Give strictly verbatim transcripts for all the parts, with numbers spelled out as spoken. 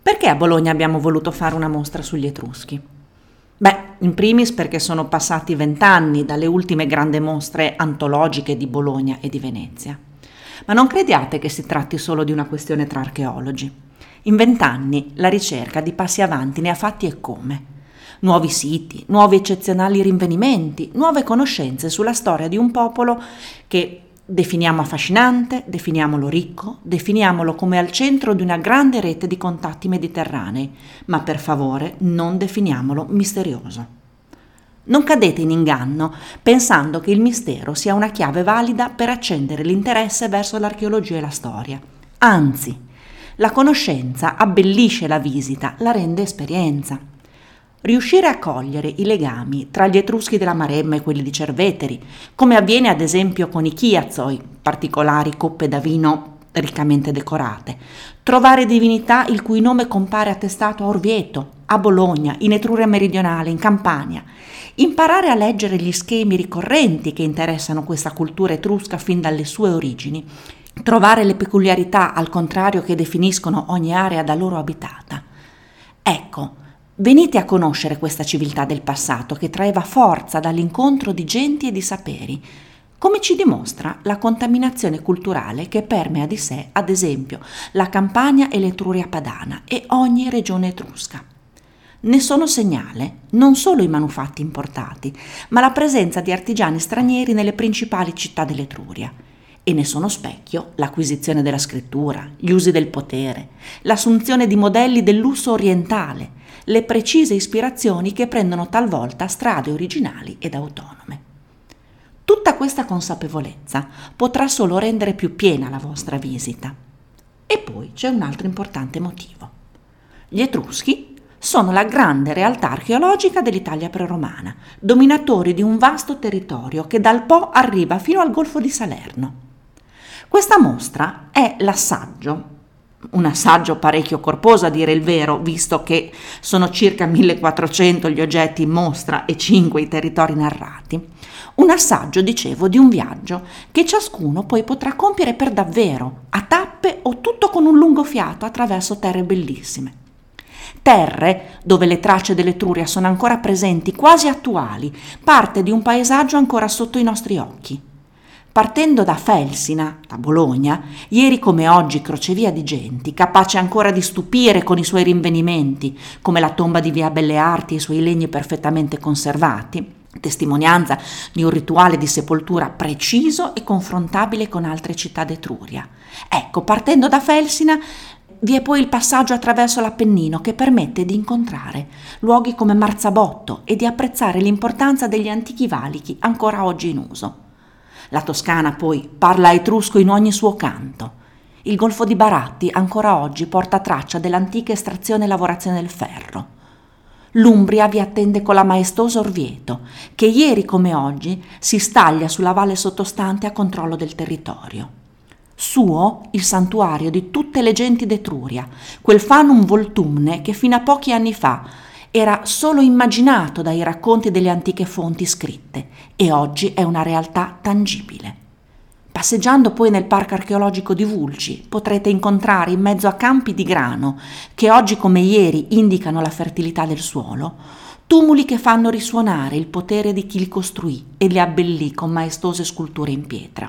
Perché a Bologna abbiamo voluto fare una mostra sugli Etruschi? Beh, in primis perché sono passati vent'anni dalle ultime grandi mostre antologiche di Bologna e di Venezia. Ma non crediate che si tratti solo di una questione tra archeologi. In vent'anni la ricerca di passi avanti ne ha fatti e come. Nuovi siti, nuovi eccezionali rinvenimenti, nuove conoscenze sulla storia di un popolo che definiamo affascinante, definiamolo ricco, definiamolo come al centro di una grande rete di contatti mediterranei, ma per favore non definiamolo misterioso. Non cadete in inganno pensando che il mistero sia una chiave valida per accendere l'interesse verso l'archeologia e la storia. Anzi, la conoscenza abbellisce la visita, la rende esperienza. Riuscire a cogliere i legami tra gli Etruschi della Maremma e quelli di Cerveteri, come avviene ad esempio con i chiazzoi, particolari coppe da vino riccamente decorate, trovare divinità il cui nome compare attestato a Orvieto, a Bologna, in Etruria meridionale, in Campania, imparare a leggere gli schemi ricorrenti che interessano questa cultura etrusca fin dalle sue origini, trovare le peculiarità al contrario che definiscono ogni area da loro abitata. Ecco, venite a conoscere questa civiltà del passato che traeva forza dall'incontro di genti e di saperi, come ci dimostra la contaminazione culturale che permea di sé, ad esempio, la Campania e l'Etruria padana e ogni regione etrusca. Ne sono segnale non solo i manufatti importati, ma la presenza di artigiani stranieri nelle principali città dell'Etruria. E ne sono specchio l'acquisizione della scrittura, gli usi del potere, l'assunzione di modelli del lusso orientale, le precise ispirazioni che prendono talvolta strade originali ed autonome. Tutta questa consapevolezza potrà solo rendere più piena la vostra visita. E poi c'è un altro importante motivo. Gli Etruschi sono la grande realtà archeologica dell'Italia preromana, dominatori di un vasto territorio che dal Po arriva fino al Golfo di Salerno. Questa mostra è l'assaggio, un assaggio parecchio corposo a dire il vero, visto che sono circa millequattrocento gli oggetti in mostra e cinque i territori narrati. Un assaggio, dicevo, di un viaggio che ciascuno poi potrà compiere per davvero, a tappe o tutto con un lungo fiato attraverso terre bellissime. Terre dove le tracce dell'Etruria sono ancora presenti, quasi attuali, parte di un paesaggio ancora sotto i nostri occhi. Partendo da Felsina, da Bologna, ieri come oggi crocevia di genti, capace ancora di stupire con i suoi rinvenimenti, come la tomba di Via Belle Arti e i suoi legni perfettamente conservati, testimonianza di un rituale di sepoltura preciso e confrontabile con altre città d'Etruria. Ecco, partendo da Felsina, vi è poi il passaggio attraverso l'Appennino che permette di incontrare luoghi come Marzabotto e di apprezzare l'importanza degli antichi valichi ancora oggi in uso. La Toscana poi parla etrusco in ogni suo canto. Il Golfo di Baratti ancora oggi porta traccia dell'antica estrazione e lavorazione del ferro. L'Umbria vi attende con la maestosa Orvieto, che ieri come oggi si staglia sulla valle sottostante a controllo del territorio. Suo il santuario di tutte le genti d'Etruria, quel fanum voltumne che fino a pochi anni fa era solo immaginato dai racconti delle antiche fonti scritte e oggi è una realtà tangibile. Passeggiando poi nel parco archeologico di Vulci potrete incontrare in mezzo a campi di grano, che oggi come ieri indicano la fertilità del suolo, tumuli che fanno risuonare il potere di chi li costruì e li abbellì con maestose sculture in pietra.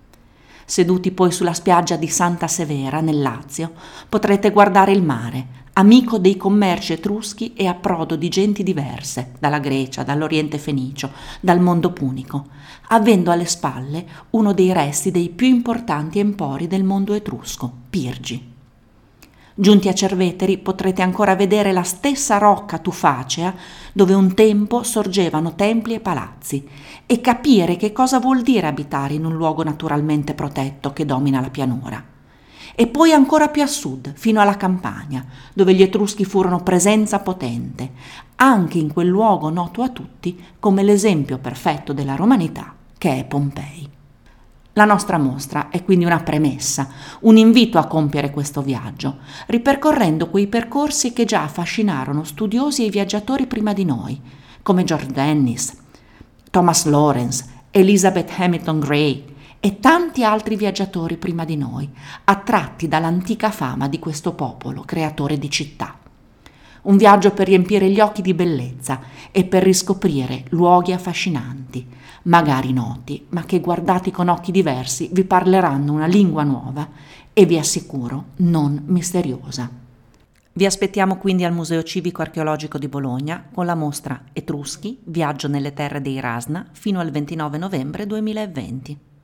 Seduti poi sulla spiaggia di Santa Severa, nel Lazio, potrete guardare il mare, amico dei commerci etruschi e approdo di genti diverse, dalla Grecia, dall'Oriente Fenicio, dal mondo punico, avendo alle spalle uno dei resti dei più importanti empori del mondo etrusco, Pirgi. Giunti a Cerveteri potrete ancora vedere la stessa rocca tufacea dove un tempo sorgevano templi e palazzi e capire che cosa vuol dire abitare in un luogo naturalmente protetto che domina la pianura. E poi ancora più a sud, fino alla Campania, dove gli Etruschi furono presenza potente, anche in quel luogo noto a tutti come l'esempio perfetto della romanità che è Pompei. La nostra mostra è quindi una premessa, un invito a compiere questo viaggio, ripercorrendo quei percorsi che già affascinarono studiosi e viaggiatori prima di noi, come George Dennis, Thomas Lawrence, Elizabeth Hamilton Gray e tanti altri viaggiatori prima di noi, attratti dall'antica fama di questo popolo creatore di città. Un viaggio per riempire gli occhi di bellezza e per riscoprire luoghi affascinanti, magari noti, ma che guardati con occhi diversi vi parleranno una lingua nuova e vi assicuro non misteriosa. Vi aspettiamo quindi al Museo Civico Archeologico di Bologna con la mostra Etruschi, viaggio nelle terre dei Rasna fino al ventinove novembre duemilaventi.